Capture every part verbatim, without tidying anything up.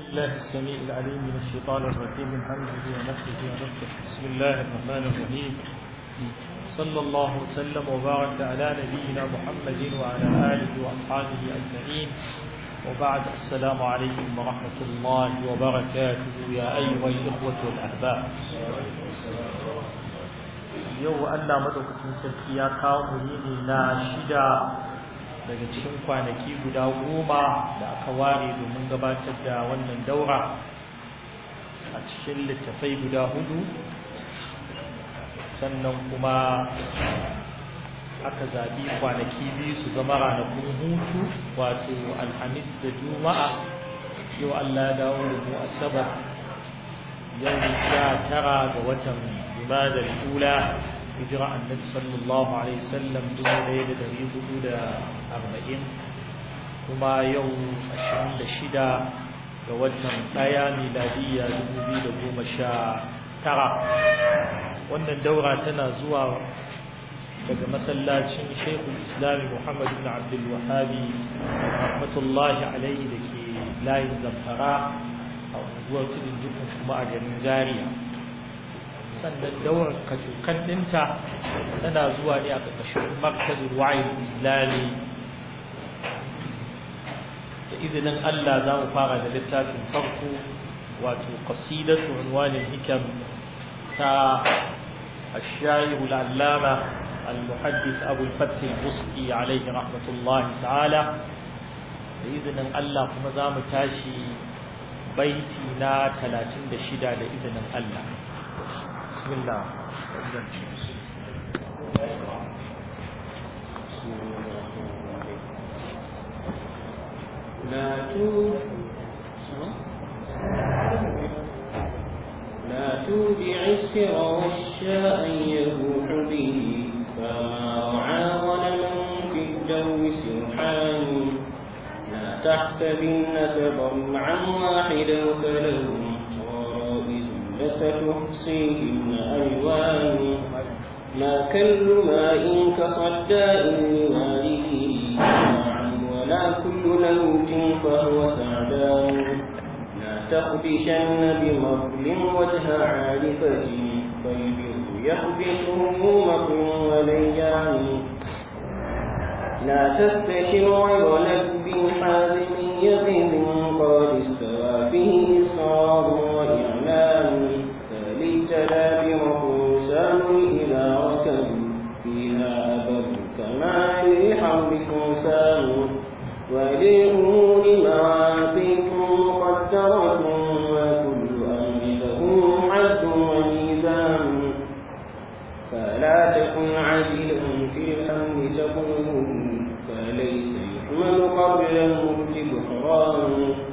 الله السميع العليم من الشيطان الرجيم من همزه ونفخه ونفخه. بسم الله الرحمن الرحيم. صلى الله وسلم وبارك على نبينا محمد وعلى آله وأصحابه أجمعين، وبعد. السلام عليكم ورحمة الله وبركاته يا أيها الإخوة والأحباب. يوم أن مدوكتين سلكيا كاوميني ناشدا daga cikin kwanaki guda goma da aka ware domin gabatar da wannan daura a cikin littafai guda hudu, sannan kuma aka zaɓi kwanaki biyu su zama ranakun hutu, wato alhamis da juma'a. yau Allah ya dawo da mu asabar, yau sha tara ga watan jumadal ula, hijira annabi sallallahu alaihi wasallam dubu ɗaya da ɗari hudu da arba'in, kuma yau ashirin da shida ga watan ɗaya miladiyya dubu biyu da goma sha tara. Wannan daura tana zuwa daga masallacin Sheikhul Islam Muhammad ibn Abdul Wahhab rahmatullahi alaihi da ke layin Zamfara a unguwar Tudun Jikun kuma a garin Zaria. Sannan daurar kacukan ɗinta tana zuwa ne a ƙarƙashin markazin wa'ayin islami. Da izinin Allah za mu fara da littafin farko, wato qasidatu unwanin hikam ta الشاعر العلامة المحدث أبو الفتح البصري عليه رحمة الله تعالى. بإذن الله كما زام تاشي بيتنا ثلاثين دشدا بإذن الله. بسم الله. لا تود لا تودع السر والشاء يبوح به، فما رعى ظلما في الجو سرحان. لا تحسبن سبا عن واحدا فلهم غرائز لستحصيهن ألوان. ما كل ماء كصداء لوالده معا، ولا كل لوت فهو سعدان. لا تخدشن بمظل وجه عارفة، فالبر يخدشه مكر وليان. لا تستشر غير لب حازم يقظ قد استوى فيه إصرار وإعلان. فللتدابر فرسان إذا ركبوا فيها أبر كما للحرب فرسان. وللأمور مواقيت مقدرة، وكل أمر له حد وميزان. فلا تكن عاجلا في الأمر تقول، فليس يحمل قبل الموت بحران.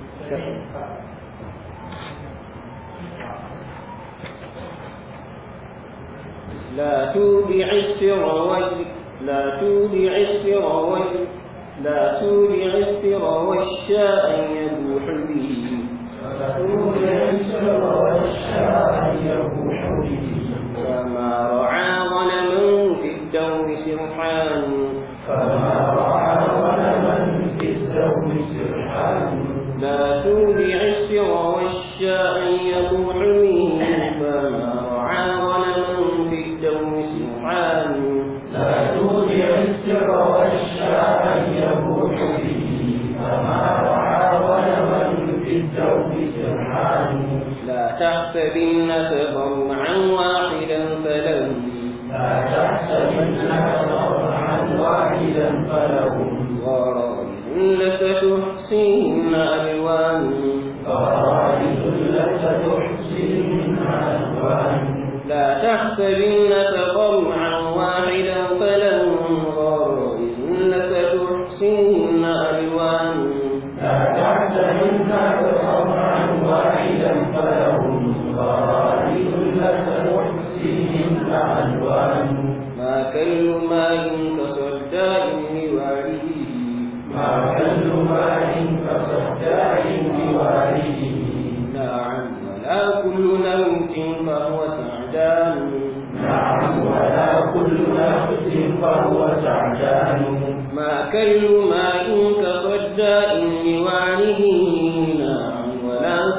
لا تودع السر لا تودع السر لا تودع السر والشاء يبوح به. لا تودع السر والشاء يبوح به، فما رعى ظلما في الدور سرحان. فما رعى ظلما في الدور سرحان. لا تودع السر والشاء يبوح به، فما رعى ظلما في الدور سرحان. لا تودع السر والشاء يبوح به، فما رعى ظلما في الدور سرحان. لا تحسبن تبرعا واحدا فلهم لا تحسبن تبرعا واحدا فلهم غرائز لستحصيهن ألوان. غرائز لستحصيهن ألوان. لا تحسبن تبرعا واحدا فلهم غرائز لستحصيهن ألوان. لا تحسبن تبرعا واحدا فلهم غرائز لستحصيهن ألوان. ما كل ماء كصداء لوالده، ما كل ماء كصداء لوالده. نعم ولا كل نوت فهو سعدان. نعم ولا كل نفس فهو سعدان. ما كل ماء كصداء لوالده. نعم ولا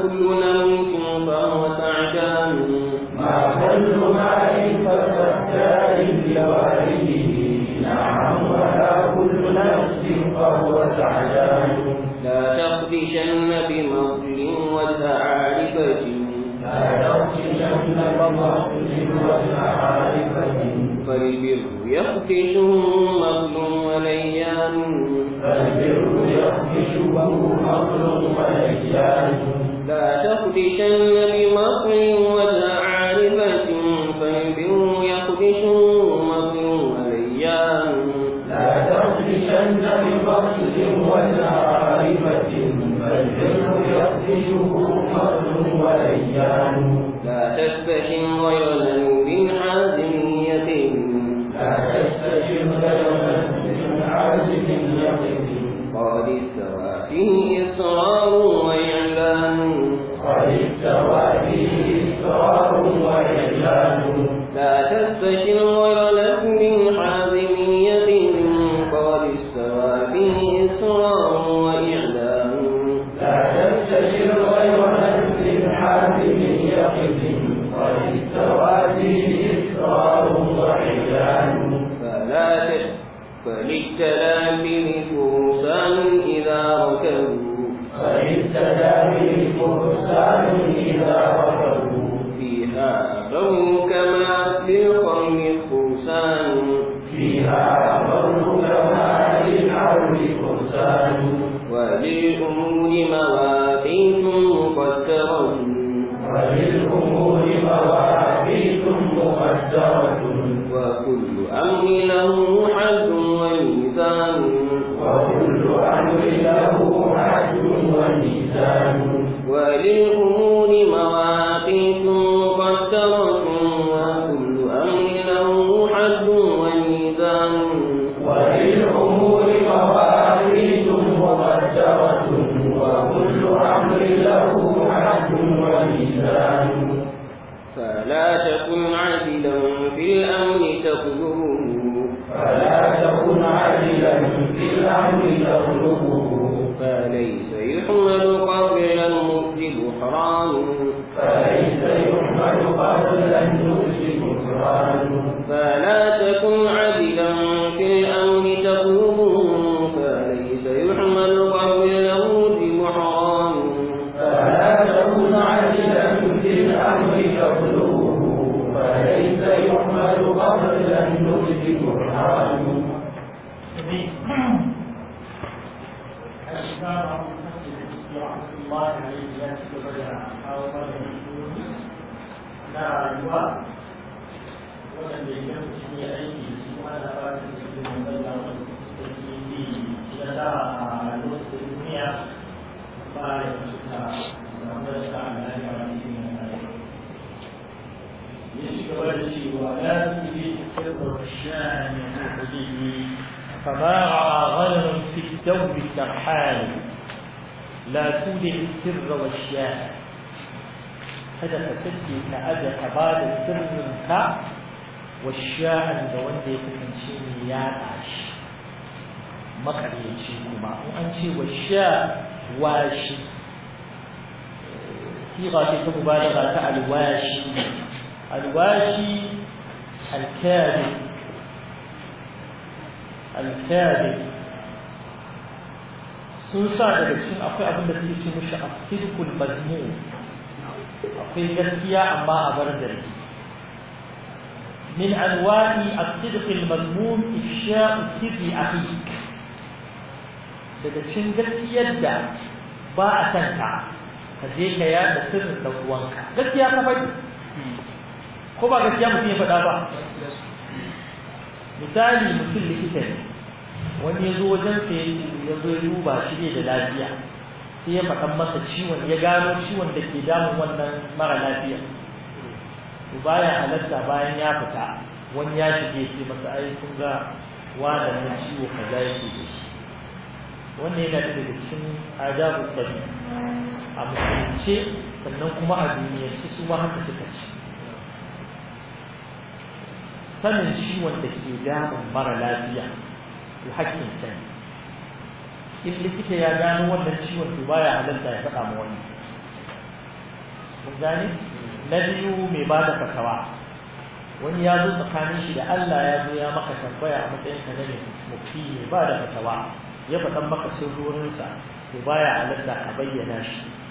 بمغفر وتعارفة لا تخشن بمغفر وتعارفة فالبر يخفشه مغل وليان فالبر يخفشه مغل وليان لا تخدشن بمغفر وتعارفة فالبر يخفشه مغل وليان لا تخدشن بمغفر وتعارفة فالبر يخفشه مغل وليان لا تستشن غير ذنوب حازم يقين لا تستشن غير ذنوب حازم يقين قد استوى فيه إصرار وإعلان قد استوى فيه إصرار وإعلان لا تستشن غير ذنوب حازم يقين قد استوى فيه إصرار وإعلان لا تستشن غير ذنوب حازم يقين قد استوى فيه إصرار وإعلان فلا تشن فللتلاميذ فرسان إذا ركبوا فللتلاميذ فرسان إذا ركبوا فيها أمروا كما للقوم فرسان فيها أمروا كما للحرب فرسان وللأمور مواقيت مقدرة وللأمور مواقيت مقدرة وكل أمر له حد وميزان وكل أمر له حد وميزان وللأمور مواقيت مقدرة وكل أمر له حد وميزان وللأمور مواقيت مقدرة وكل أمر له حد وميزان فلا تكن عاجلا في الأمر تطلبه فلا تكن عاجلا في الأمر تطلبه فليس يحمل قبل الموت بحران فليس يحمل قبل النفس كفران فلا تكن عاجلا في الأمر تطلبه فليس يحمل قبل الموت بحران فلا تكن عاجلا في الأمر تطلبه فليس يحمل قبل النفس كفران الإمام أبو الحسن رحمة الله عليه يأتي بدأ أو بدأ لا رجوع ولم يجمع أيدي سبحان الله سبحانه وتعالى مستقيم لدى الوسط الدنيا بارك الله سبحانه وتعالى يشكو الشيء ولا تريد سر الشان يفوح به فما رأى غنم في الدوب الترحال لا تودع السر والشان هذا فتسي كأدى كبال سرك والشاء دون دي تكنشيني يا عاش مقريشي كما وأنشي والشاء واشي صيغة مبالغة الواشي الواشي الكاذب الكاذب sun sa daga cikin akwai abin da suke ce mishi as-sidqul mazmum akwai gaskiya amma a bar da min anwa'i as-sidqul mazmum ifsha'u sirri akhik daga cikin gaskiyar da ba a tanta ka je ka yada sirrin dan uwanka gaskiya ka faɗi ko ba gaskiya mutum ya faɗa ba misali mutum likita ne wani ya zo wajen sa ya zo ya duba shi ne da lafiya sai ya faɗan masa ciwon ya gano ciwon da ke damun wannan mara lafiya to baya halatta bayan ya fita wani ya shige ce masa ai kun ga wannan ciwo kaza yake da shi wannan yana daga cikin adabu tabi a mutunce sannan kuma a duniyarci su ma haka suka ci sanin ciwon da ke damun mara lafiya to hakkin sani in likita ya gano wannan ciwon to baya halatta ya faɗa ma wani mun gane na biyu mai ba da fatawa wani ya zo tsakanin shi da Allah ya zo ya maka tambaya a matsayin ka ne mufti mai ba da fatawa ya faɗan maka sirrorinsa to baya halatta a bayyana shi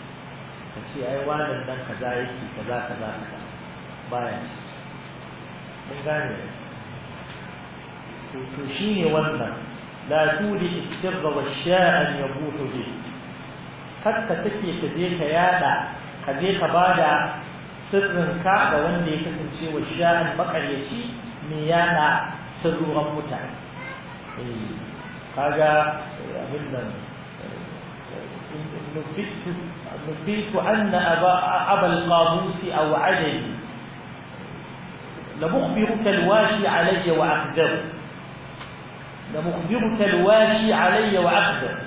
ka ce ai wannan dan kaza yake kaza kaza baya ci mun gane to shine wannan la tudi istirra wa sha'an yabutu bi hatta take ka je ka yada ka je ka bada sirrin ka ga wanda ya kasance wa sha'an makaryaci me yada sirruwan mutane eh kaga abin nan نبئت نبئت أن أبا أبا القابوس أو عدل لمخبرك الواشي علي وأقدر لمخبرك الواشي علي وأقدر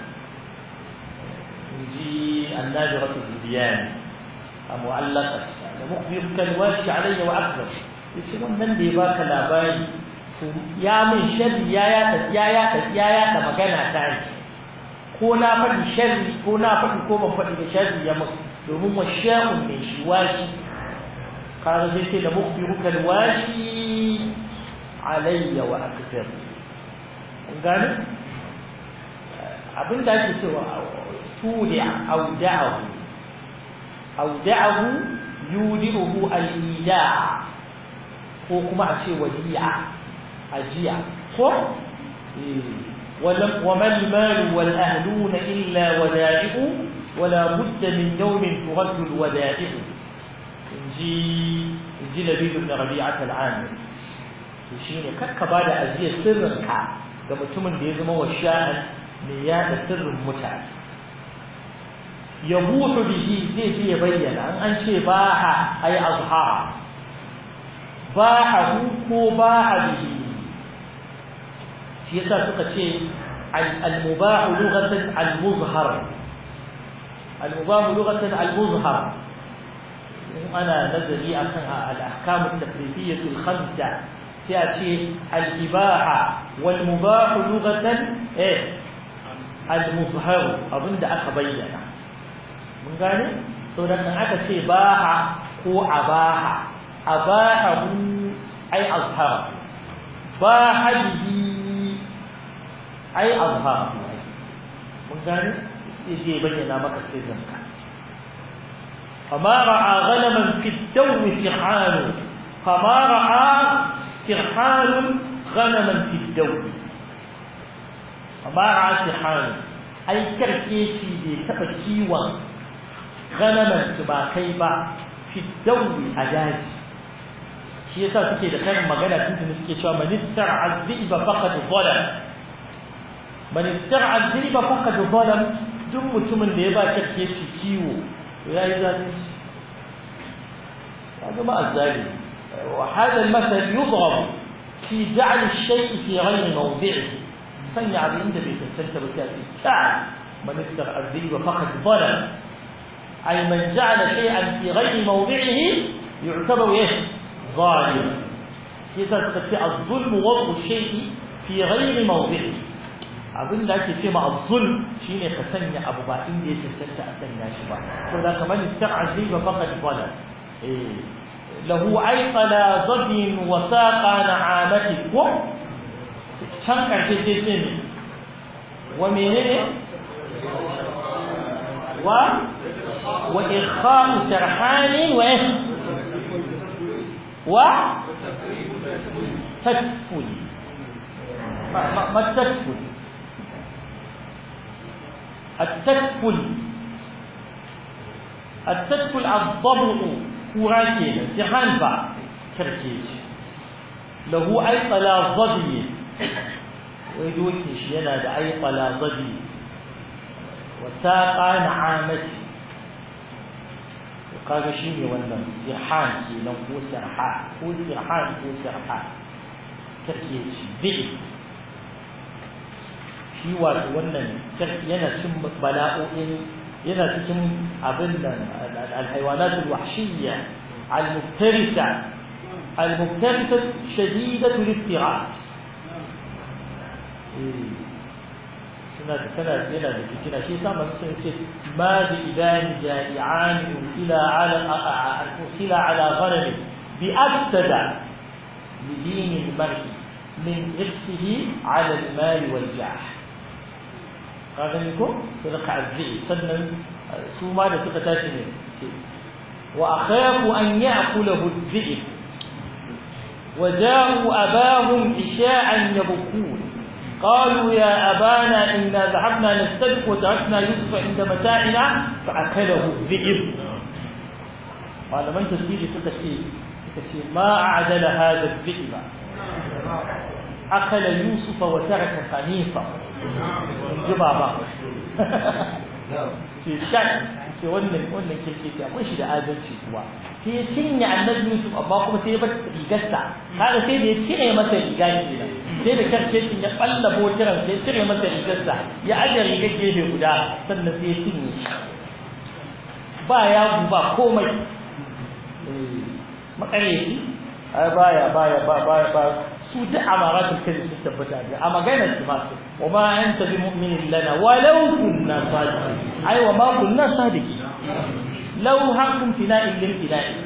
نجي الناجرة الزبيان المعلقة لمخبرك الواشي علي وأقدر يسمون من بيباك الأبائي يا من شر يا يا يا يا يا يا مكانها تعيش ko na faɗi sharri ko na faɗi ko ban faɗi da sharri ya mutu domin washa'un mai shi washi kaga zai ce da mukhbiruka alwashi alayya wa akthar kun gane abin da ake cewa tudi'a awda'ahu awda'ahu yudi'uhu al-ida' ko kuma a ce wadi'a ajiya ko eh وما المال والأهلون إلا ودائع ولا بد من يوم ترد الودائع إنجي إنجي لبيد بن ربيعة العامر شيني كك بعد أزية سرك كما تمن بيزما والشاهد مياه سر متعب يبوح به زي زي يبين أن شيء باح أي أظهار باحه كو باح به shi yasa suka ce al-mubah lughatan al-muzhar al-mubah lughatan al-muzhar ana nazari akan al-ahkam at-taklifiyah al-khamsa sai a ce al-ibaha wal-mubah lughatan eh al-muzhar abinda aka bayyana mun gane to dan aka ce baha ko abaha abaha ai azhar bahadihi ai azhar mun gane sai bayyana maka sirrin ka fama ra'a ghanaman fi ad-dawl fihan fama ra'a fihan ghanaman fi ad-dawl fama ra'a fihan ai karkeci bai taba kiwon ghanaman ba kai ba fi ad-dawl adaji shi yasa suke da karin magana tun suke cewa man istar'a az-zi'ba faqad zalam man istar'a az-zi'ba faqad zalam duk mutumin da ya ba kake shi kiwo to yayi zalunci hada ma az-zalim wa hada al-mathal yudrab fi ja'l ash-shay'i fi ghayri mawdi'ihi sanya abin da bai tantance ba sai ta man istar'a az-zi'ba faqad zalam ay man ja'ala shay'an fi ghayri mawdi'ihi yu'tabaru ايش ظالم كذا تكفي الظلم وضع الشيء في غير موضعه abin da ake ce ma az-zulm shine ka sanya abu ba inda yake cancanta a sanya shi ba to da kamar ta'azib faqad qala eh lahu ayqala zabin wa saqa na'amati ko can karshe sai ce ne wa menene wa wa ikha'u tarhani wa و تدفل ما, ما, ما التدفل التدفل التدفل الضبط كوراكينا امتحان بعد تركيز له أي طلا ضبي ويدوكي شينا ده أي طلا ضبي وساقا نعامتي kaga shine wannan sirhan kenan ko sirha ko sirhan ko sirha take shi bi shi wato wannan yana cikin bala'o'in yana cikin abin da alhayawanat alwahshiyya almuftarisa almuftarisa shadidatu al-iftiras suna da kana yana da fitina shi yasa mun sun ce ma bi idan ja'ian ila ala ila ala gharib bi afsada li din al-mar'i min irsihi ala al-mal wal jah kaga ne ko sadaka azzi sannan su ma da suka tashi ne wa akhafu an ya'kulahu adh-dhi'b wa ja'u abahum isha'an yabkun قالوا يا أبانا إنا ذهبنا نستبق وتركنا يوسف عند متاعنا فأكله الذئب قال من تسبيل تكشي تكشي ما أعدل هذا الذئب أكل يوسف وترك خنيفة جبابا shi shan shi wannan wannan kirki akwai shi da adalci kuwa sai ya cinye annabi Yusuf amma kuma sai ya bar rigarsa kaga sai da ya cire masa riga kenan sai da karkecin ya balla botiran sai ya cire masa rigarsa ya aje rigar gefe guda sannan sai ya cinye shi ba ya ba komai makareci baya baya ba baya ba su da amaratul kadhib su tabbata da a maganar su ma wa ma anta bi mu'minin lana walau kunna sadiqin ai wa ma kunna sadiqin law hakum tila'in lil tila'i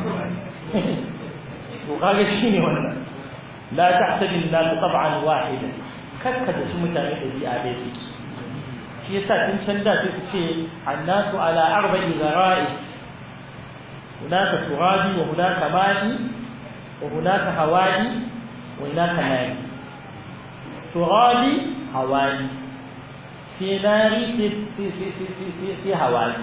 to kage shine wannan la ta'tabil la tab'an wahida kakka da su mutane da bi'a da su shi yasa tun can da su ce annasu ala arba'i zara'i hunaka turabi wa hunaka ma'i وهناك هوائي وهناك ناري ترابي هوائي في ناري في في في في في, في, في هوائي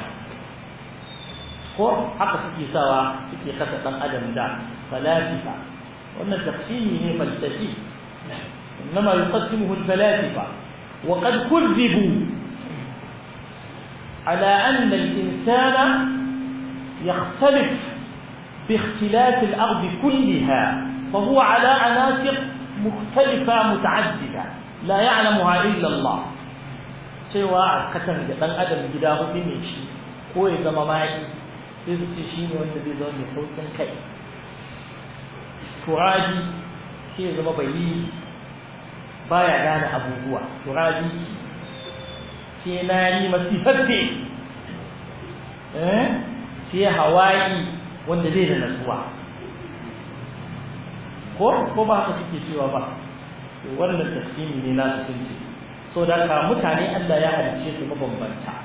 ko haka suke sawa suke kasa dan adam da falasifa wannan tafsiri ne falsafi inma yuqassimuhu al-falasifa wa qad kuzzibu ala anna al-insana yakhtalif باختلاف الأرض كلها فهو على عناصر مختلفة متعددة لا يعلمها إلا الله سواء كتن دان أدم جداه بمشي هو إذا ما معي يبصي شيء والنبي ذون يسوي كي تراجي شيء إذا ما بيجي بايع جانا أبو هو تراجي شيء ناري مسيفتي إيه شيء هواي wanda zai da nasuwa ko ko ba haka kike cewa ba wannan tafsiri ne na su tunci so da ka mutane Allah ya halice su mabambanta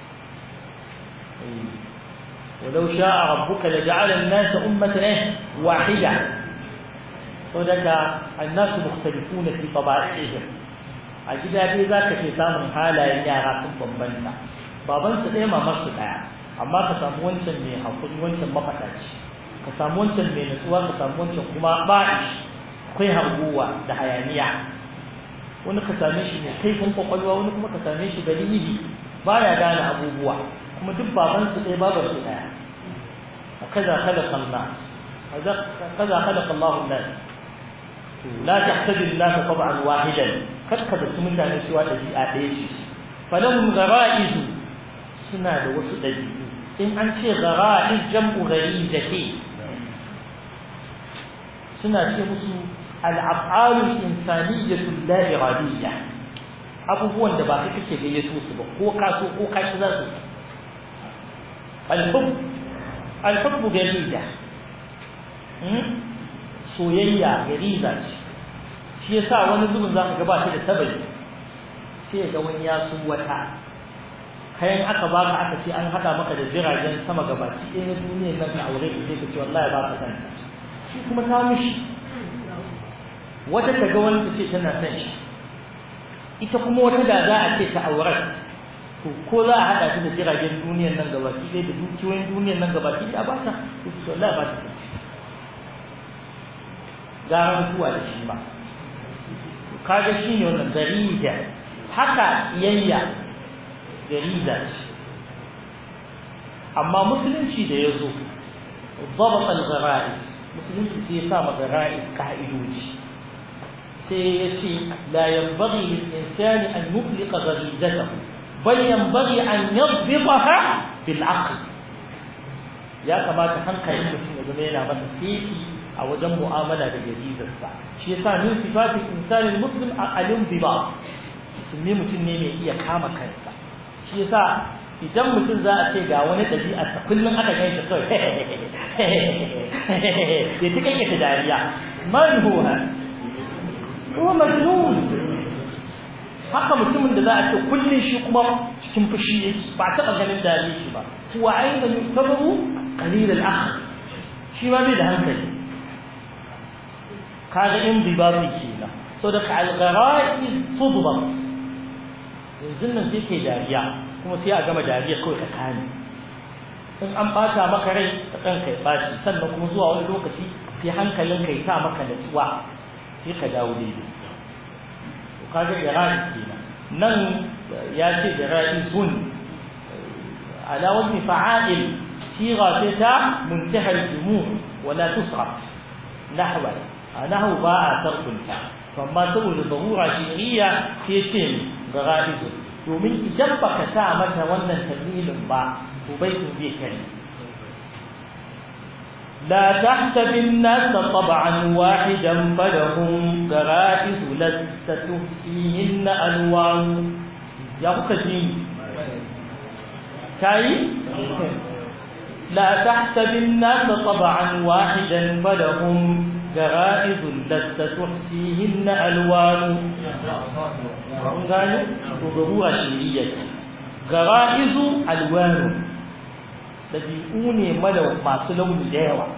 walau sha'a rabbuka laja'ala an-nasa ummatan wahida so da ka an-nasu mukhtalifuna fi tabai'ihim a gida dai zaka ce samun halayen yara sun bambanta baban su ɗaya mamar su ɗaya amma ka samu wancan mai hakuri wancan mafadaci ka samu wancan mai nutsuwa ka samu wancan kuma ba'ish akwai harguwa da hayaniya wani ka same shi mai kaifin kwakwalwa wani kuma ka same shi dalili baya gane abubuwa kuma duk baban su ɗaya babar su ɗaya kaza khalaqa Allah kaza khalaqa Allah an-nas la tahtaji Allah tab'an wahidan kakka da su mutane cewa dabi'a ɗaya ce falahum ghara'izu suna da wasu dabi'u in an ce gara'iz jam'u gharizati suna ce musu al-af'alu al-insaniyatu la iradiyya abubuwan da ba kai kake gayyato su ba ko ka so ko ka ci za su al-hubb al-hubb gariza soyayya gariza ce shi yasa wani zubin zaka ga ba shi da sabai sai ga wani ya su wata kayan aka baka aka ce an hada maka da jiragen sama gabaki ɗaya na duniyar nan ka aure ka sai ka ce wallahi ba ka san shi kuma ta mishi wata ta ga wani ce tana san shi ita kuma wata da za a ce ta aure to ko za a hada ta da jiragen duniyar nan gabaki ɗaya da dukiyoyin duniyar nan gabaki ɗaya ba ta to wallahi ba ta san gara mutuwa da shi ba kaga shine wannan darija haka iyayya gariza ce amma musulunci da ya zo ضبط الغرائز musulunci sai ya sa ma gara'iz ka'idoji sai ya ce la yanbaghi lil insani an yuqliqa gharizatahu bal yanbaghi an yadbitaha bil aql ya kamata hankalin mutum ya zama yana masa saiti a wajen mu'amala da garizarsa shi yasa min sifatin insani muslim al-inbibat musulmi mutum ne mai iya kama kansa shi yasa idan mutum za a ce ga wani ɗabi'a ta kullum aka gan shi kawai ya ta kayyata dariya man huwa huwa majnun haka mutumin da za a ce kullun shi kuma cikin fushi yake ba taɓa ganin dare shi ba huwa aidan yutabaru qalil al-aql shi ma bai da hankali kaga in bibabi kenan so da al-ghara'iz tudbar yanzu nan sai kai dariya kuma sai a gama dariya kawai ka kame in an bata maka rai ka kan kai baci sannan kuma zuwa wani lokaci sai hankalin kai ta maka natsuwa sai ka dawo daidai kaga gara'i kenan nan ya ce gara'izun ala wajhi fa'il siga ta muntaha al-jumur wala tusraf nahwa anahu ba'a tarkunta amma saboda zarura shiriya sai ce gara'izun domin idan baka sa mata wannan tamilin ba to baitin zai kare لا تحسب الناس طبعا واحدا فلهم غرائز لست تحصيهن ألوان يا كثير كاي لا تحسب الناس طبعا واحدا فلهم غرائز لست تحصيهن ألوان قال وضروره شرعيه غرائز ألوان dabi'u ne malau masu launi da yawa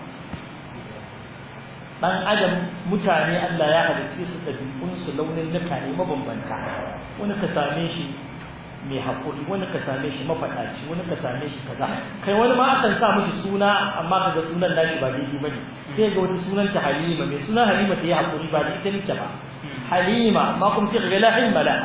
dan adam mutane Allah ya halice su dabi'un su launin nuka ne mabambanta wani ka same shi mai hakuri wani ka same shi mafadaci wani ka same shi kaza kai wani ma akan sa mishi suna amma kaga sunan nashi ba daidai bane sai ga wani sunan ta Halima mai sunan Halima ta yi hakuri ba da ita nake ba Halima ma kuma sai ga la hilma la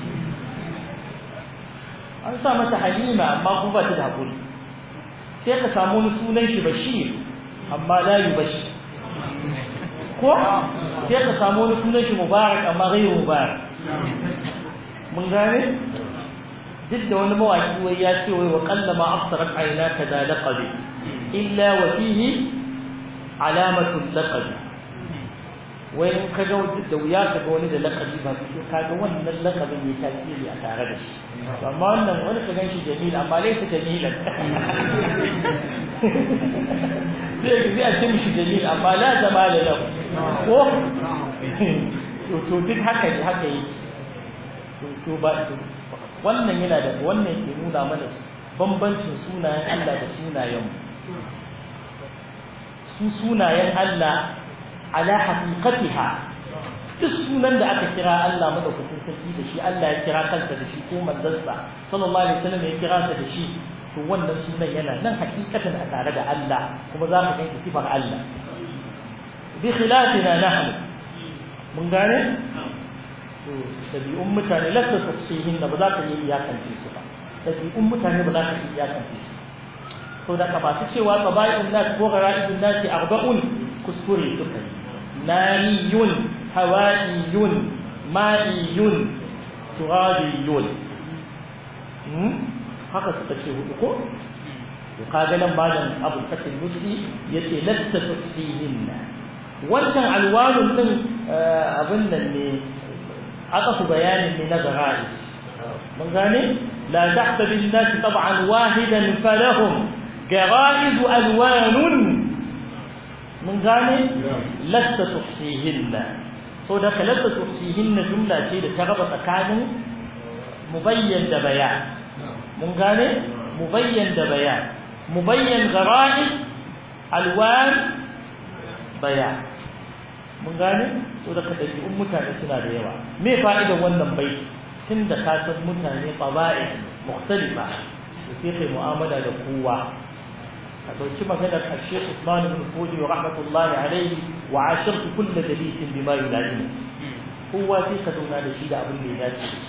an sa mata Halima amma kuma ba ta da hakuri sai ka samu wani sunan shi Bashir amma la yubashir ko sai ka samu wani sunan shi Mubarak amma ghayr Mubarak mun gane duk da wani mawaki wai ya ce wai wa qallama absarat aynaka da laqabi illa wa fihi alamatu laqab wai in ka ga da wuya ka ga wani da laqabi ba sai ka ga wannan laqabin ya tasiri a tare da shi amma wannan wani ka ganshi jamil amma laysa jamilan sai ga a ce mishi jamil amma la zamala lahu ko to to duk haka ne haka yake to to ba wannan yana da wannan ke nuna mana bambancin sunayen Allah da sunayen su sunayen Allah ala haqiqatiha duk sunan da aka kira Allah madaukakin sarki da shi Allah ya kira kansa da shi ko manzansa sallallahu alaihi wasallam ya kira sa da shi to wannan sunan yana nan hakikatan a tare da Allah kuma za mu gani sifar Allah bi khilafina nahnu mun gane to tabi'un mutane lasta tafsihin da ba za ka yi iyakance su ba tabi'un mutane ba za ka yi iyakance su to da ka ba ta cewa qaba'un nas ko gara'idun nas arba'un kuskure suka yi nariyun hawaiyun ma'iyun turabiyun haka suka ce hudu ko to kaga nan malam Abu Fath al-Musli yace lasta tafsihin wannan alwanun din abin nan ne aka fi bayanin ne na gara'is mun gane la tahsab an-nas tab'an wahidan falahum gara'id alwanun mun gane lasta tuhsihinna so da lasta tuhsihinna jumla ce da ta raba tsakanin mubayyan da bayan mun gane mubayyan da bayan mubayyan gara'id alwan bayan mun gane so da ɗabi'un mutane suna da yawa me fa'idar wannan baiti tunda ka san mutane qaba'i mukhtalifa sai kai mu'amala da kowa ka dauki maganar Sheikh Usman ibn Fudi rahmatullahi alayhi wa ashirtu kull dalisin bima yulazim kowa sai ka zauna da shi da abin da ya dace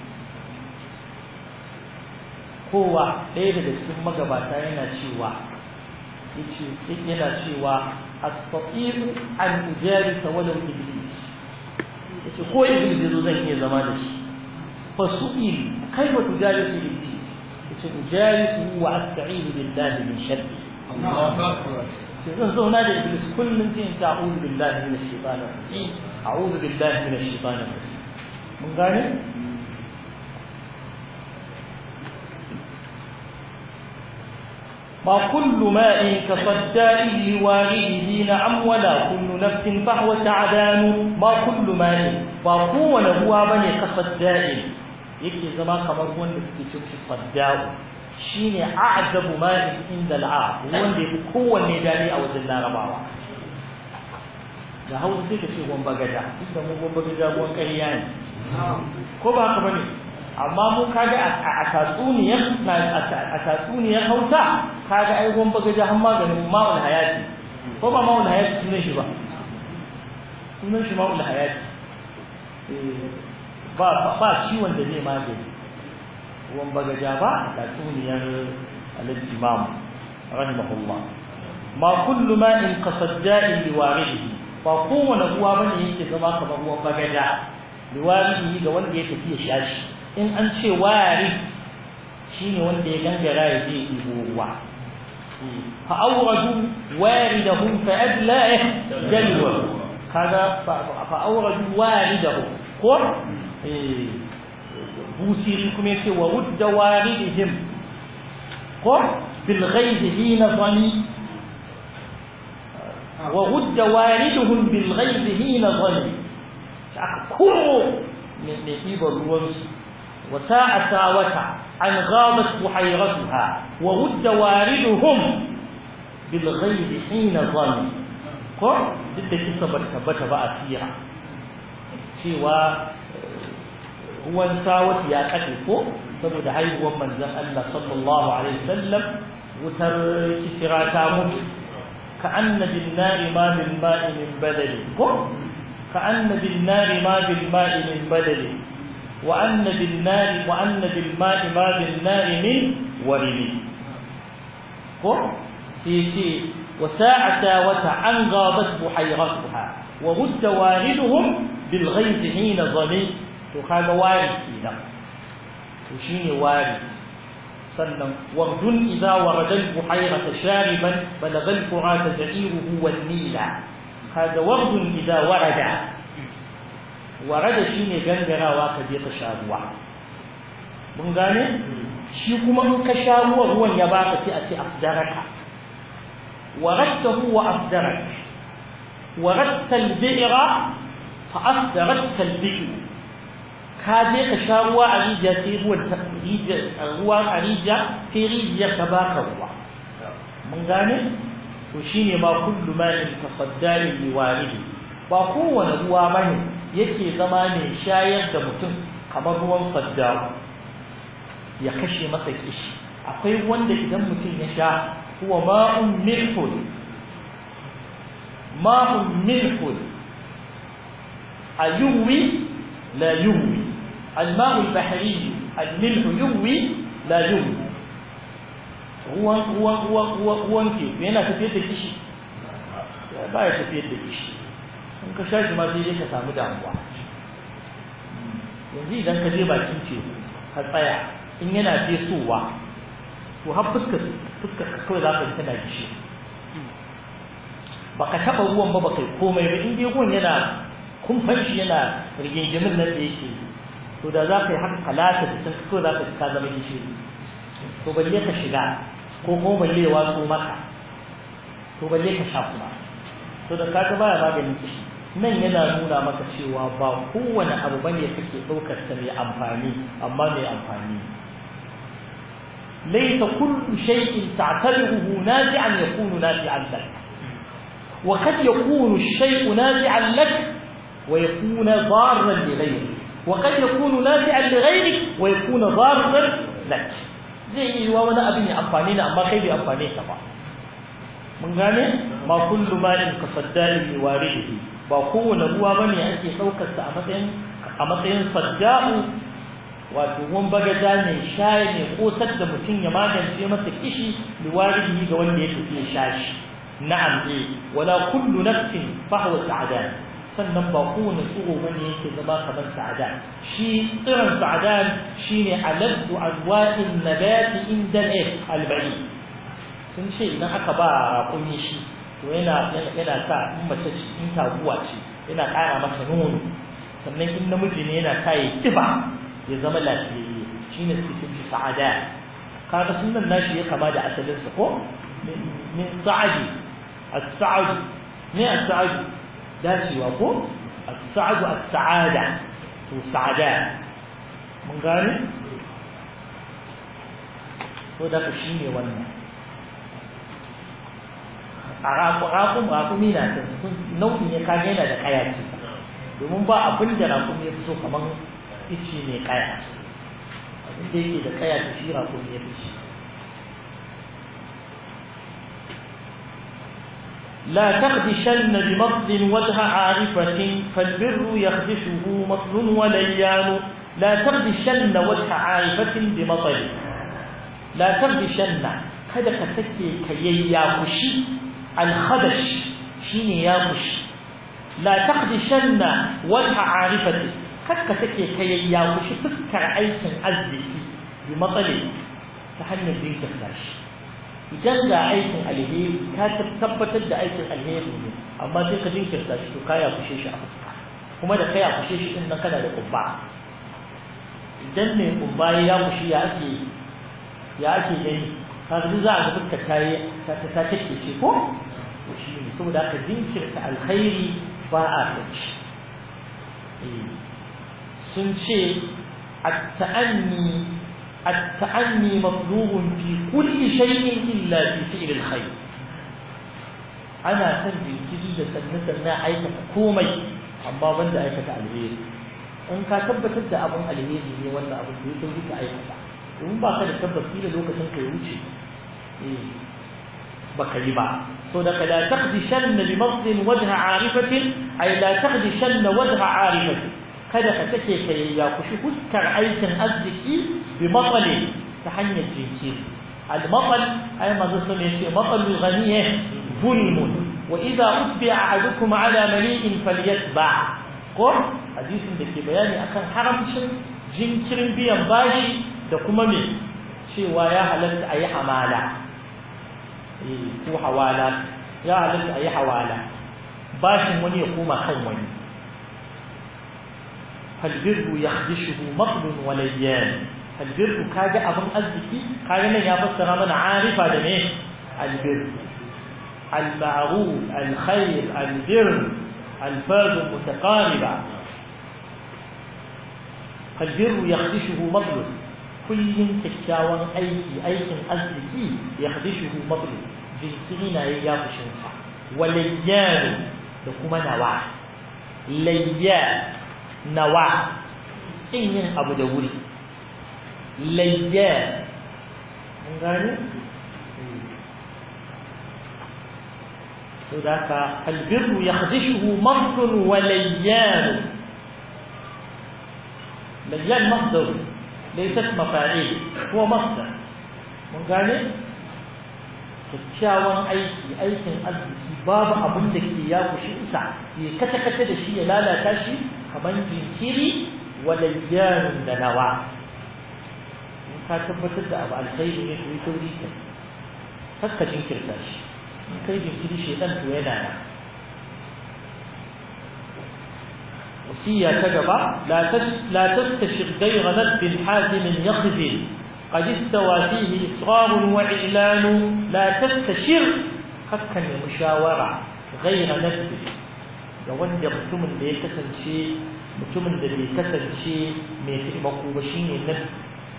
kowa ɗaya daga cikin magabata yana cewa yace yana cewa astati'u an ujarisa walau iblis yace ko iblis yazo zan iya zama da shi fa su'il kaifa tujalisu iblis yace ujalisu wa asta'inu billahi min sharri Allahu akbar zan zauna da iblis kullun sai ta a'udhu billahi minash shaitanir rajim a'udhu billahi minash shaitanir rajim mun gane ما كل ماء كصداء لوارده نعم ولا كل نفس فهو تعدان ما كل ماء فهو هو بني كصداء yake zama kamar ruwan da suke cin shi sadda'u shine a'zabu ma'in inda al'a ruwan da yafi kowanne dadi a wajen larabawa da hausa sai ka ce ruwan bagaja inda mu ruwan bagaja ruwan ƙarya ne ko ba haka bane amma mu kaga a tatsuniyar a tatsuniyar hausa kaga ai ruwan bagaja har maganin ma'ul hayati ko ba ma'ul hayati sunan shi ba sunan shi ma'ul hayati ba ba ciwon da zai magani ruwan bagaja ba a tatsuniyar al-imam rahimahullah ma kullu ma'in qasadda'in liwarihi ba kowane ruwa bane yake zama kamar ruwan bagaja liwarihi ga wanda ya tafi ya shashi in an ce wari shine wanda ya gangara ya je ibo ruwa fa awradu waridahum fa adla'ih jalwa kaga fa awradu waridahum ko eh busiri kuma yace wa rudda waridihim ko bil ghayb hina dhani wa rudda wariduhum bil ghayb hina dhani ko ne ibo ruwansu وساء ساوة عن غابت بحيرتها ورد واردهم بالغيب حين ظن ko duk da kisa ba tabbata ba a sira cewa ruwan sawati ya kade ko saboda haihuwar manzon Allah sallallahu alaihi wasallam wutar kisra ta mutu ka anna bin nari ma bil ma'i min badali ko ka anna bin nari ma bil ma'i min badali وأن بالنار وأن بالماء ما بالنار من ورد سيشي وساعة وتعن غابت بحيرتها ورد واردهم بالغيظ حين ظني وهذا وارد كذا وشيني وارد سلم ورد إذا ورد البحيرة شاربا بلغ الفرات زعيره والنيل هذا ورد إذا ورد warada shine gangarawa ka je ka sha ruwa mun gane shi kuma in ka sha ruwa ruwan ya baka sai a ce afdaraka waradtahu wa afdarak waradta al-bi'ra fa afdarakta al-bi'r ka je ka sha ruwa a rijiya sai ruwan ta rijiya ruwa a rijiya sai rijiya ka baka ruwa mun gane to shine ma kullu ma'in tasaddari liwaridi ba kowane ruwa bane yake zama ne shayar da mutum kamar ruwan sadda ya kashe masa kishi akwai wanda idan mutum ya sha huwa ma'un milhun ma'un milhun ayuwi la yuwi al-ma'u al-bahri al-milhu yuwi la yuwi ruwan ruwan ruwan ruwan ke yana tafiyar da kishi ba ya tafiyar da kishi in ka sha shi ma sai dai ka samu damuwa yanzu idan ka je bakin ce ka tsaya in yana fesowa to har fuskar fuskar ka kawai za ka ji tana gishi baka taɓa ruwan ba baka komai ba in dai ruwan yana kumfan shi yana rigingimin nan da yake to da za ka yi haka kalata da sun kawai za ka ji ka zama gishiri to balle ka shiga ko kuma balle ya watso maka to balle ka sha kuma to da kaga baya maganin kishi nan yana nuna maka cewa ba kowane abu bane kake daukar sa mai amfani amma mai amfani laysa kullu shay'in ta'tabiruhu nafi'an yakunu nafi'an lak wa qad yakunu ash-shay'u nafi'an lak wa yakunu darran li ghayrik wa qad yakunu nafi'an li ghayrik wa yakunu darran lak zai yi wa wani abu ne amfani ne amma kai bai amfane ka ba mun gane ma kullu ma'in kasadda'in liwarihi ba kowane ruwa bane ake daukar sa a matsayin a matsayin sadda'u wato ruwan bagaja ne shayi ne kosar da mutum ya magance masa kishi liwarihi ga wanda ya tafi shashi na'am eh wala kullu nafsin fahwa sa'adan sannan ba kowane tsiro bane yake zama kamar sa'adan shi tsiron sa'adan shine aladdu anwa'in nabati inda al-ba'i sun ce idan aka ba raƙumi shi to yana yana sa in mace ce in taguwa ce yana ƙara mata nono sannan in namiji ne yana sa ya kiba ya zama lafiyayye shine suke ce sa'ada kaga sunan nashi ya kama da asalin sa ko min sa'adi as-sa'd ne as-sa'd dacewa ko as-sa'd as-sa'ada to sa'ada mun gane to da shi ne wannan a raƙum raƙumi na ta nau'i ne kage yana da kaya ce domin ba abin da raƙumi ya fi so kamar ice mai kaya abin da yake da kaya ta shi raƙumi ya fi shi لا تخدشن بمطل وجه عارفة فالبر يخدشه مطل وليان لا تخدشن وجه عارفة بمطل لا تخدشن kada ka take kayi yakushi al-khadash shine yakushi la taqdishanna wajha arifati kada ka take kayi yakushi fuskar aikin arziki bi matsali ta hanyar jinkirta shi idan ga aikin alheri ka tabbatar da aikin alheri ne amma sai ka jinkirta shi to kaya kushe shi a fuska kuma da kaya kushe shi din nan kana da kubba idan mai kubba ya kushi ya ake ya ake gani kaga za a ga fuskar tayi ta ta take ce ko to shi ne saboda ka jinkirta alkhairi ba a tace eh sun ce at-ta'anni التأني مطلوب في كل شيء إلا في فعل الخير أنا سنجي جديدة سنسلنا عيكة كومي أما بند عيكة الهير إن كتبت تبدأ أبن الهير هي ولا أبن يسوي لك عيكة ومن بعد تبدأ فيه لوك سنك يوشي بكلمة صدق لا تخدشن بمطل وجه عارفة أي لا تخدشن وجه عارفة kada ka take kai ya kushi fuskar aikin arziki bi matsali ta hanyar jinkiri al-matal ay mazu sun yace matalul ghaniy zulmun wa idha utbi ahadukum ala mali'in falyatba ko hadisin da ke bayani akan haramcin jinkirin biyan bashi da kuma me cewa ya halatta ayi hamala eh ko hawala ya halatta ayi hawala bashin wani ya koma kan wani فالبر يخدشه مطل وليان البر كاجا ابن ازكي كاجا ne ya fassara mana arifa da ne albir al-ma'ruf al-khair albir alfaz mutaqariba فالبر يخدشه مطل kullun kikkiawan aiki aikin arziki yakhdishuhu mطل jinkirina ya fushin sa walayyan da kuma nawa layyan nawa in yin abu da wuri layyan mun gane so da ka albirru yakhdishuhu mardun wa layyan layyan masdar laysat mafa'il huwa masdar mun gane kyakkyawan aiki aikin arziki babu abin da ke ya kushi isa ya kace kace da shi ya lalata shi kamar jinkiri walayyanun da nawa in ka tabbatar da abu alkhairi ne to yi sauri ka sakka jinkirta shi in kai jinkiri shedan to yana da wasiya ta gaba la tas la tastashir ghayra nadbin hazimin yakhzil قد استوى فيه إصرار وإعلان لا تستشر حقا مشاورة غير نفس لون يقتم اللي يكسل شيء متم اللي يكسل شيء ميت مقوبشين النفس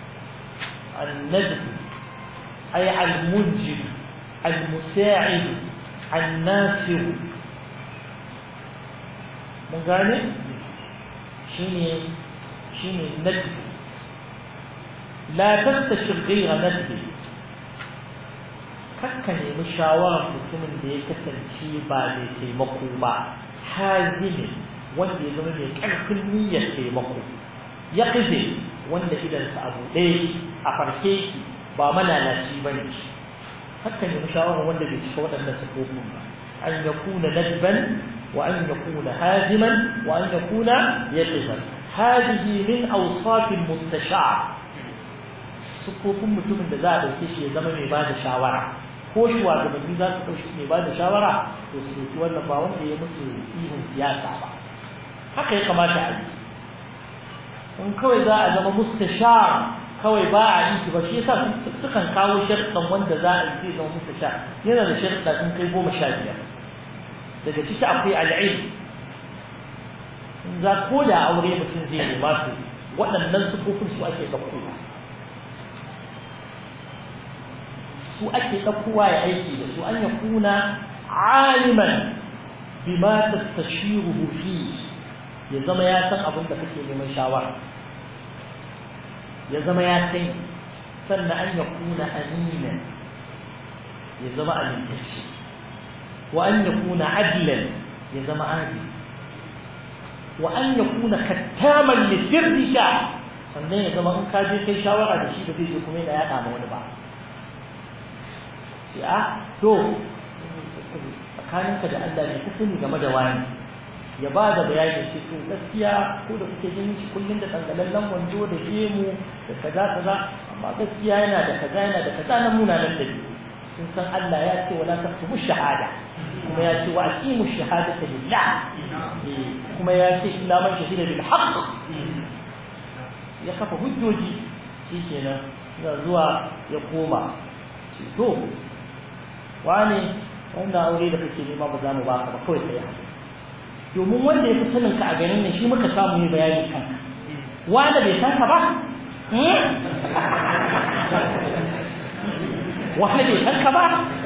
النفس أي المنجد المساعد الناصر مغاني شيني شيني النفس لا تستشر غير نفسي kakka nemi shawarar mutumin da ya kasance ba mai taimako ba hazimi wanda ya zama mai ƙarfin niyyar taimako ya kize wanda idansa abu ɗaya a farke shi ba malalaci ba ne kakka nemi shawarar wanda bai cika waɗannan sifofin ba an yakuna nadban wa an yakuna haziman wa an yakuna yaqizan hadihi min awsafil mustashar sukofin mutumin da za a dauke shi ya zama mai bada shawara ko shugabanni za su dauki mai bada shawara to su dauki wannan ba wanda ya musu ihun siyasa ba haka ya kamata a yi in kawai za a zama mustashar kawai ba a yi ba shi yasa sukan kawo sharɗan wanda za a yi zama mustashar yana da sharɗa sun kai goma sha biyar daga ciki akwai al'ilm in za ko da aure mutum zai nema su waɗannan sifofin su ake ɗaukowa su ake ɗaukowa ya aiki da su an ya kuna aliman bima tastashiruhu fi ya zama ya san abin da kake neman shawara ya zama ya san sannan an ya kuna amina ya zama amintacce wa an ya kuna adlan ya zama adil wa an ya kuna kattaman li sirrika sannan ya zama in ka je kai shawara da shi da zai je kuma yana yaɗa ma wani ba sai a to tsakaninka da Allah ne ka sani game da wani ya ba da bayani shi to gaskiya ko da kuke ganin shi kullun da dangalallen wando da gemu da kaza kaza amma gaskiya yana da kaza yana da kaza na munanan da sun san Allah ya ce wala taktubu shahada kuma ya ce wa aqimu shahadata lillah kuma ya ce illa man shahida bil haqq ya kafa hujjoji shikenan da zuwa ya koma ce to wani wannan aure da kake nema ba za mu baka ba kawai sai domin wanda ya fi sanin ka a garin ne shi muka samu ne bayani kanka wanda bai san ka ba wanda bai san ka ba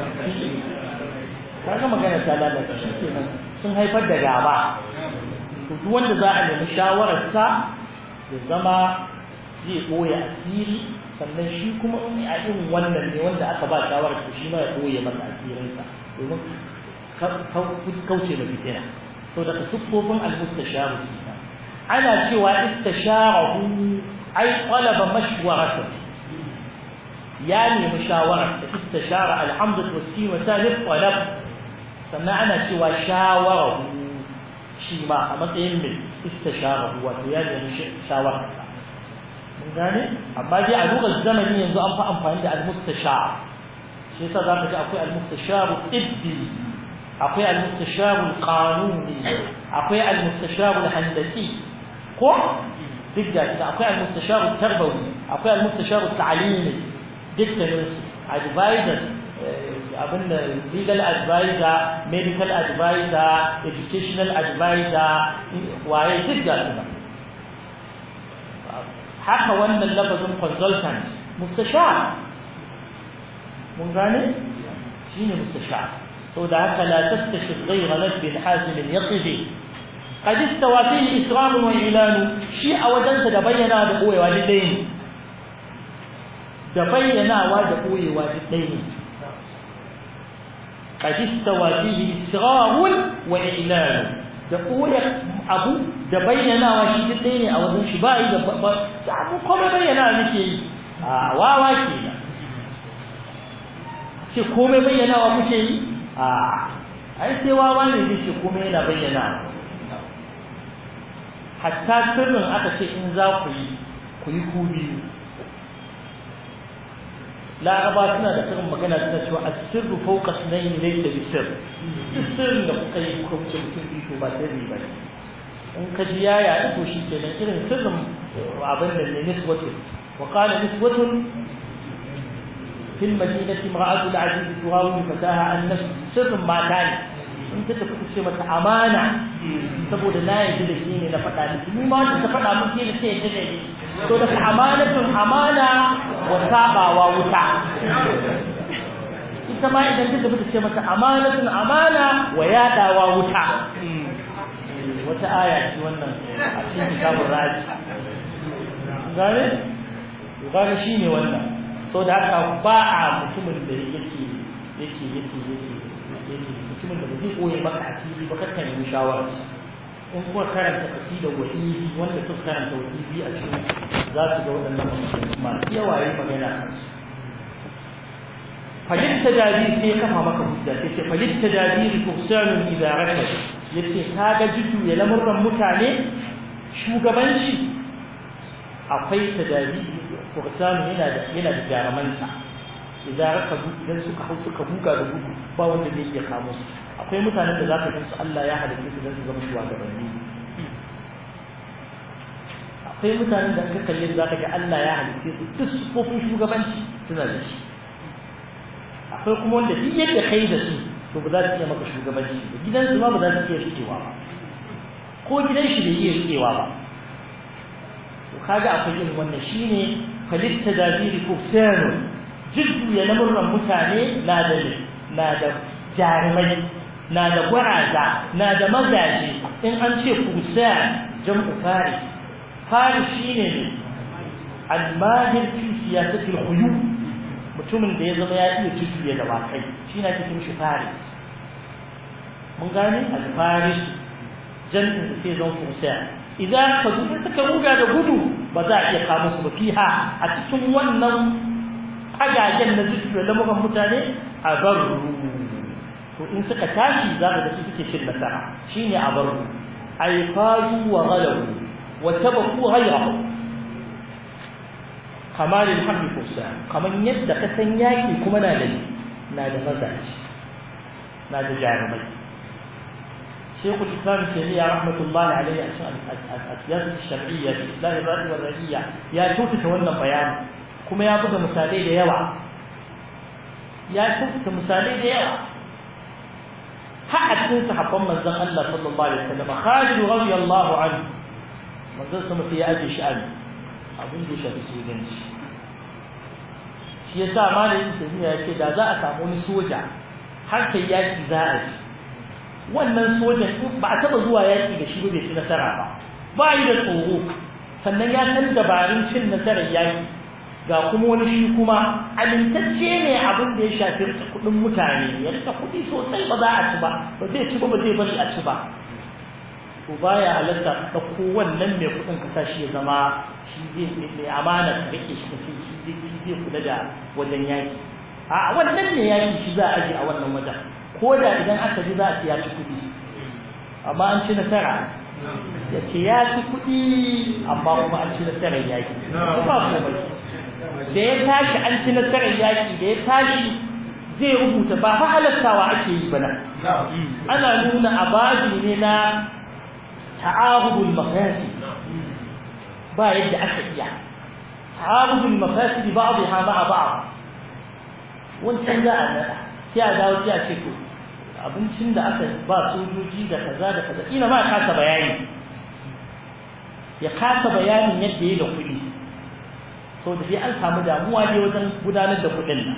kaga magana ta lalata shi kenan sun haifar da gaba to duk wanda za a nemi shawarar sa ya zama zai koya asiri sannan shi kuma in a irin wannan ne wanda aka ba shawarar shi ma ya koya masa asirinsa domin kauce da fitina to daga siffofin al-mustasharu ana cewa istasharahu ay talaba mashwaratan ya nemi shawara da istashara alhamdu wassi wa talib talab sannan ana cewa shawarahu shi ma a matsayin mai istasharahu wato ya nemi shawara mun gane amma dai a lugar zamani yanzu an fa amfani da al-mustashar shi yasa zaka ji akwai al-mustasharu tibbi akwai al-mustasharu al-qanuni akwai al-mustasharu al-handasi ko duk da shi akwai al-mustasharu al-tarbawi akwai al-mustasharu al-ta'limi dukkanin su advisor abin da legal advisor medical advisor educational advisor waye duk da shi haka wannan lafazin consultant mustashar mun gane shine mustashar سو ذاك لا تستشف غير نجب حازم يقظ قد استوى فيه إسرار وإعلان شيء وجنت دبينا بقوة والدين دبينا وبقوة والدين قد استوى فيه إسرار وإعلان دقوة أبو دبينا وشيدين أو ذن شبائي سعبوا قم بينا لكي آه واواكينا شيء قم بينا ومشي a ai sai wawa ne zai ce kuma yana bayyana hatta sirrin aka ce in za ku yi ku yi ku biyu laraba suna da karin magana suna cewa asirru fawqa sunayn laysa bisir sirrin da kuka yi ku ce ku biyu ba sirri ba in ka ji yaya to shi kenan irin sirrin abin da ne nisbatu wa qala nisbatun في المدينة امرأة العزيز تراود فتاها عن نفس سر ما كان انت تفكر شيء مت امانه saboda na yi da shi ne na faɗa miki ni ma da faɗa miki ne sai da ni to da amanatun amana wa sabawa wuta ita ma idan kika fita ce mata amanatun amana wa yadawa wuta wata aya ce wannan a cikin kitabun raji gane gane shine wannan so da haka ba a mutumin da yake yake yake yake mutumin da zai koyi maka asiri ba kakkan yi shawara in kuma karanta kasida wa'izi wanda suka karanta wa'izi a cikin za su ga waɗannan masu yawa yi magana a kansu falitta jadi sai ya kafa maka hujja sai ce falitta jadi kursanun idaraka yace ka ga jiddu ya lamurran mutane shugabanci akwai tadabi kursanun yana da yana da jaramansa idaraka idan suka hau suka buga da gudu ba wanda zai iya kamo su akwai mutanen da zaka gansu Allah ya halitta su dan su zama shugabanni akwai mutanen da kaka kalle zaka ga Allah ya halitta su duk sufofin shugabanci suna da shi akwai kuma wanda duk yadda kai da su to ba za su iya maka shugabanci ba gidan su ma ba za su iya rikewa ba ko gidan shi bai iya rikewa ba kaga akwai irin wannan shine falitta dabiri kufsanu jiddu ya lamurran mutane na da na da jarumai na da gwaraza na da mazaje in an ce kufsan jam'u faris faris shine al-mahir fi siyasati al-khuyub mutumin da ya zama ya iya jiddu da wakai shine ake cewa shi faris mun gane al-faris jam'in sai zan kufsan idan ka duka suka ruga da gudu ba za a iya kama su ba fiha a cikin wannan agagen na jiddu da lamuran mutane a barru to in suka tashi za ka ga su suke cin nasara shine a barru ay fazu wa ghalabu wa tabaku ghayrahu kamar alhamdu kusa kamar yadda ka san yaki kuma na da na da mazaji na da jarumai shaykhul islam taymiya rahmatullahi alayhi al-siyasah al-shar'iyya fi islah al-ra'y wal ra'iyya ya tuta wannan bayani kuma ya buga misalai da yawa ya tuta misalai da yawa har a cikin sahabban manzon Allah sallallahu alaihi wasallam Khalid radiyallahu anhu manzon sama sai ya aje shi an abin da shafi sojanci shi yasa malamin tafiya ya ce da za a samu wani soja har kai yaki za a yi wannan sojan ba a taba zuwa yaki da shi ba bai ci nasara ba ba yi da tsoro sannan ya san dabarun cin nasarar yaki ga kuma wani shi kuma alintacce ne abin da ya shafi kudin mutane ya rika kudi sosai ba za a ci ba ba zai ci ba ba zai bari a ci ba to baya halatta dauko wannan mai kudin ka tashi ya zama shi zai mai amana ka rike shi kace shi zai shi zai kula da wajen yaki a wannan ne yaki shi za a ji a wannan wajen ko da idan aka ji za a ci ya ci kudi amma an ci nasara ya ce ya ci kudi amma kuma an ci nasarar yaki ba komai da ya tashi an ci nasarar yaki da ya tashi zai rubuta ba fa halattawa ake yi bana ana nuna ababi ne na ta'arubul mafasid ba yadda aka iya ta'arubul mafasid ba'dha ma'a ba'd wancan za a nada sai a dawo sai a ce to abincin da aka ba sojoji da kaza da kaza ina ma kasa bayani ya kasa bayanin yadda ya da kuɗi so da sai an samu damuwa ne wajen gudanar da kuɗin nan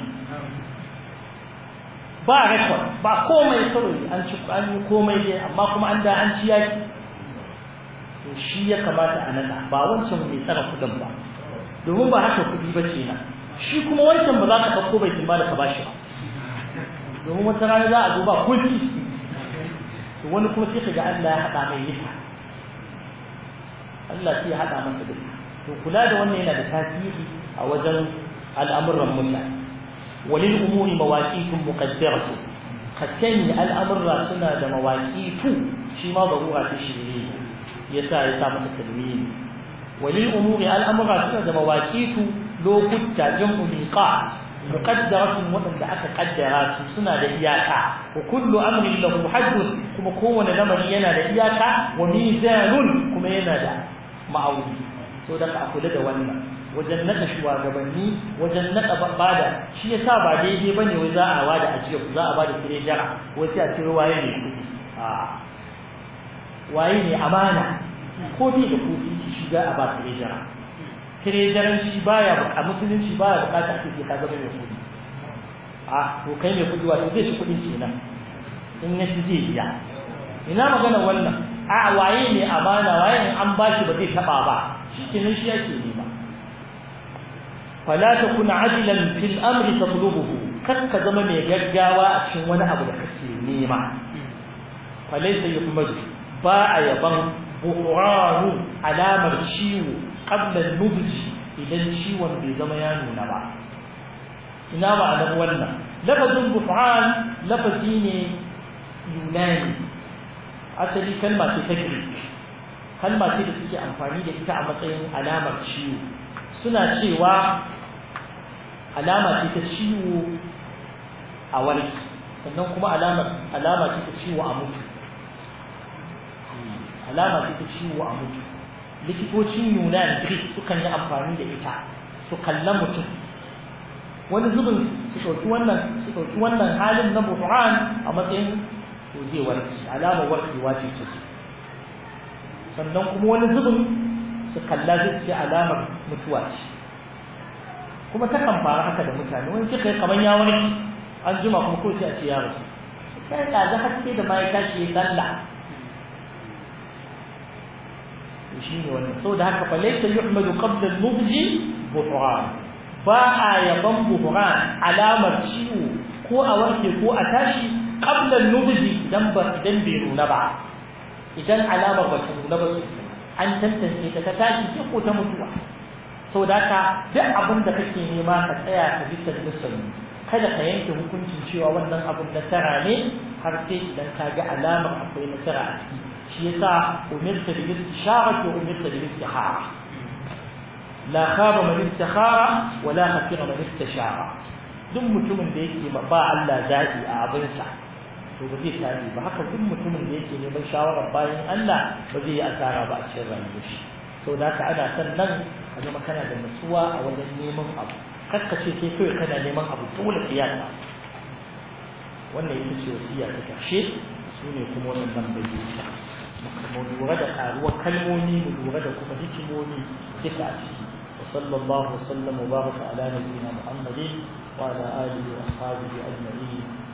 ba record ba komai kawai an ci an yi komai ne amma kuma an da an ci yaki to shi ya kamata a nada ba wancan mai tsara kuɗin ba domin ba haka kuɗi ba ce na shi kuma wancan ba za ka ɗauko bai timba da ka bashi ba domin wata rana za a zo ba kuɗi to wani kuma sai ka ga Allah ya haɗa mai nika Allah sai ya haɗa masa duka to kula da wannan yana da tasiri a wajen al'amuran mutane walil umuri mawaqitun muqaddaratu katani al'amurra suna da mawaqitu shi ma barura ta shirye yasa ya sa masa talmini walil umuri al'amurra suna da mawaqitu lokuta jam'u miqat muqaddaratun wadanda aka kaddara su suna da iyaka wa kullu amrin lahu haddun kuma kowane lamari yana da iyaka wa mizanun kuma yana da ma'auni so da ka kula da wannan wajen nada shugabanni wajen nada bada shi yasa ba daidai bane wai za a wada ajiya za a bada tirejara wai sai a ce waye ne kudi a waye ne amana ko bi da kudi shi shiga a ba tirejara tirejaran shi baya a musulunci baya bukata ake ka zama mai kudi a to kai mai kudi wato zai shi kudin kenan in ya shi zai biya ina magana wannan a waye ne amana waye ne an bashi ba zai taba ba shikenan shi yake nema fala takun adilan fil amri tatlubuhu kakka zama mai gaggawa a cikin wani abu da kake nema falaysa yuhmad ba a yaban buhranu alamar ciwo qabla al-nubj idan ciwon bai zama ya nuna ba ina ba a wannan lafazin buhran lafazi ne yunani asali kalma ce ta Greek kalma ce da suke amfani da ita a matsayin alamar ciwo suna cewa alama ce ta ciwo a warki sannan kuma alama alama ce ta ciwo a mutu alama ce ta ciwo a mutu likitocin Yunan Greek sukan yi amfani da ita su kalla mutum wani zubin su ɗauki wannan su ɗauki wannan halin na buhran a matsayin to zai warke alamar warkewa ce ce sannan kuma wani zubin su kalla zai ce alamar mutuwa ce kuma ta kan fara haka da mutane wani kika yi kamar ya warke an jima kuma ko sai a ce ya rasu sai da za haske da ma ya tashi ya sallah shi ne wannan saboda haka fa laysa yuhmadu qabla al-mubji buhran ba a yaban buhran alamar ciwo ko a warke ko a tashi qabla al-mubji idan ba idan bai nuna ba idan alamar ba ta nuna ba sosai an tantance ta ta tashi ce ko ta mutuwa saboda haka duk abin da kake nema ka tsaya ka bi tadbisin kada ka yanke hukuncin cewa wannan abin nasara ne har sai idan ka ga alamar akwai nasara a ciki shi yasa umirta bil istishara wa umirta bil istihara la khaba man istikhara wa la khafira man istishara duk mutumin da yake ba Allah zabi a abin sa to ba zai tabi ba haka duk mutumin da yake neman shawara bayan Allah ba zai yi asara ba a cikin rayuwar shi saboda haka ana san nan a zama kana da nutsuwa a wajen neman abu kakka ce kai kawai kana neman abu dole kiyata wannan ita ce wasiya ta karshe su ne kuma wannan bayyana mu lura da karuwar kalmomi mu lura da kuma hikimomi duka a ciki wa sallallahu wa sallam wa baraka ala nabiyyina muhammadin wa ala alihi wa ashabihi ajma'in